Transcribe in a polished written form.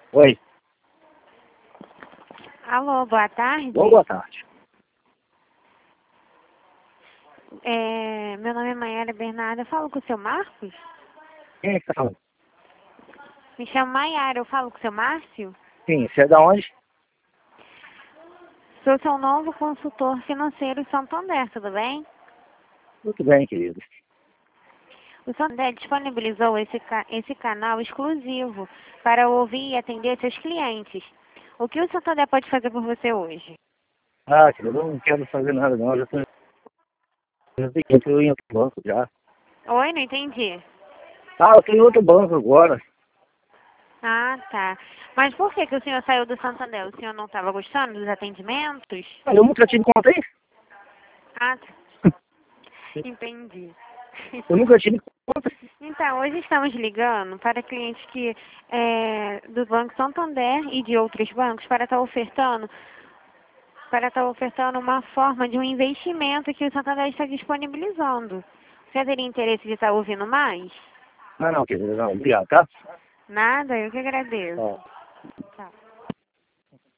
Oi. Alô, boa tarde. Boa tarde. Meu nome é Maiara Bernardo. Eu falo com o seu Marcos? Quem é que tá falando? Me chamo Maiara. Eu falo com o seu Márcio? Sim, você é da onde? Sou seu novo consultor financeiro em Santander, tudo bem? Tudo bem, querido. O Santander disponibilizou esse canal exclusivo para ouvir e atender seus clientes. O que o Santander pode fazer por você hoje? Ah, querido, eu não quero fazer nada não. Eu tô em outro banco já. Oi, não entendi. Ah, eu tô em outro banco agora. Ah, tá. Mas por que o senhor saiu do Santander? O senhor não estava gostando dos atendimentos? Ah, eu nunca tive conta aí. Ah, tá. Entendi. Eu nunca tive conta. Então, hoje estamos ligando para clientes do Banco Santander e de outros bancos para estar ofertando uma forma de um investimento que o Santander está disponibilizando. Você teria interesse de estar ouvindo mais? Ah, não, querido, não. Obrigado, tá? Nada, eu que agradeço. Ó. Tchau.